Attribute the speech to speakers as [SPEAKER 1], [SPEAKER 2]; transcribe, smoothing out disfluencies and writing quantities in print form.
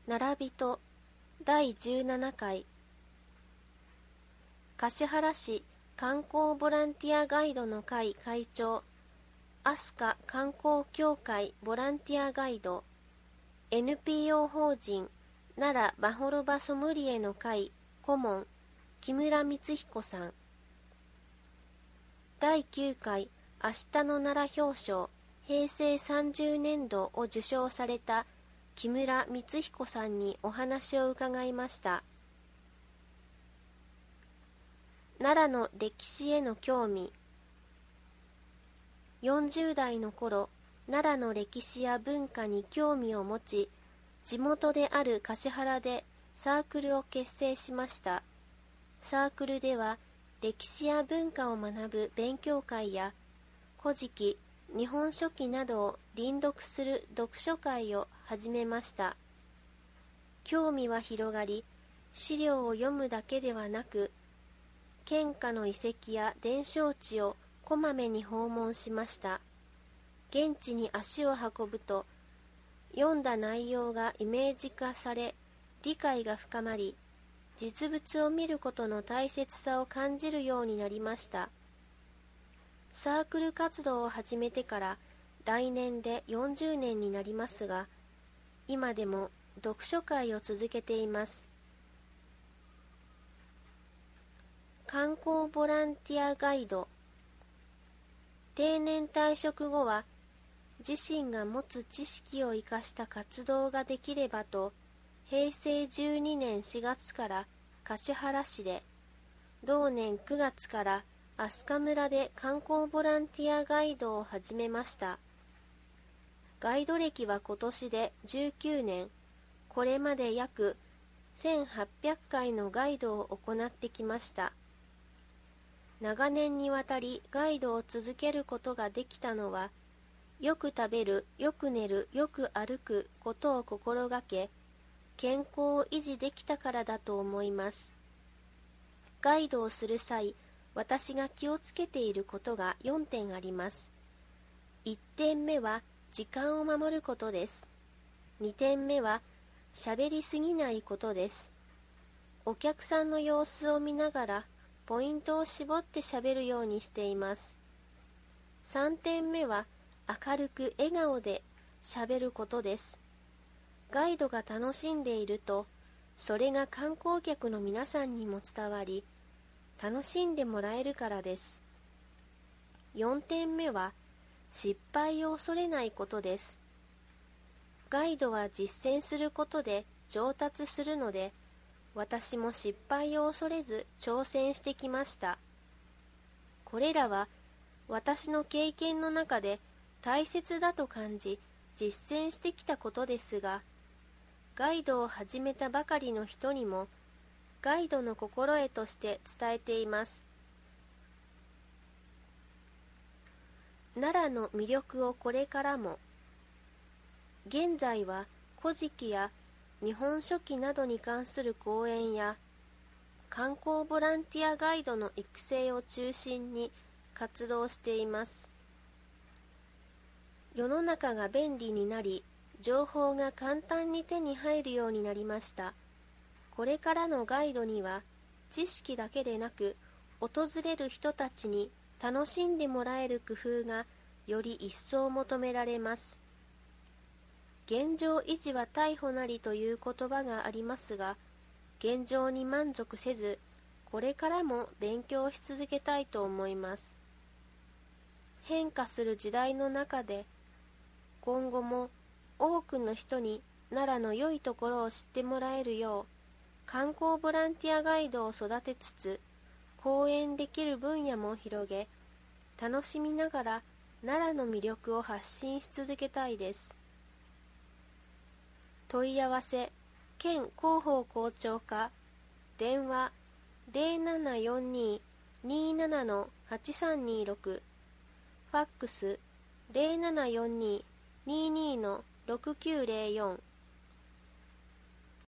[SPEAKER 1] 並人第17回橿原市観光ボランティアガイドの会会長飛鳥観光協会ボランティアガイド NPO 法人奈良バホロバソムリエの会顧問木村光彦さん。第9回明日の奈良表彰平成30年度を受賞された木村光彦さんにお話を伺いました。奈良の歴史への興味。40代の頃、奈良の歴史や文化に興味を持ち、地元である橿原でサークルを結成しました。サークルでは、歴史や文化を学ぶ勉強会や、古事記、日本書紀などを臨読する読書会を始めました。興味は広がり、資料を読むだけではなく、県下の遺跡や伝承地をこまめに訪問しました。現地に足を運ぶと、読んだ内容がイメージ化され、理解が深まり、実物を見ることの大切さを感じるようになりました。サークル活動を始めてから来年で40年になりますが、今でも読書会を続けています。観光ボランティアガイド。定年退職後は自身が持つ知識を生かした活動ができればと、平成12年4月から橿原市で、同年9月から飛鳥村で観光ボランティアガイドを始めました。ガイド歴は今年で19年、これまで約1800回のガイドを行ってきました。長年にわたりガイドを続けることができたのは、よく食べる、よく寝る、よく歩くことを心がけ、健康を維持できたからだと思います。ガイドをする際、私が気をつけていることが4点あります。1点目は時間を守ることです。2点目は喋りすぎないことです。お客さんの様子を見ながらポイントを絞って喋るようにしています。3点目は明るく笑顔で喋ることです。ガイドが楽しんでいると、それが観光客の皆さんにも伝わり、楽しんでもらえるからです。4点目は失敗を恐れないことです。ガイドは実践することで上達するので、私も失敗を恐れず挑戦してきました。これらは私の経験の中で大切だと感じ実践してきたことですが、ガイドを始めたばかりの人にもガイドの心得として伝えています。奈良の魅力をこれからも。現在は古事記や日本書紀などに関する講演や観光ボランティアガイドの育成を中心に活動しています。世の中が便利になり、情報が簡単に手に入るようになりました。これからのガイドには知識だけでなく、訪れる人たちに楽しんでもらえる工夫がより一層求められます。現状維持は逮捕なりという言葉がありますが、現状に満足せず、これからも勉強し続けたいと思います。変化する時代の中で、今後も多くの人に奈良の良いところを知ってもらえるよう、観光ボランティアガイドを育てつつ、講演できる分野も広げ、楽しみながら奈良の魅力を発信し続けたいです。問い合わせ、県広報校長課、電話0742-27-8326、ファックス0742-22-6904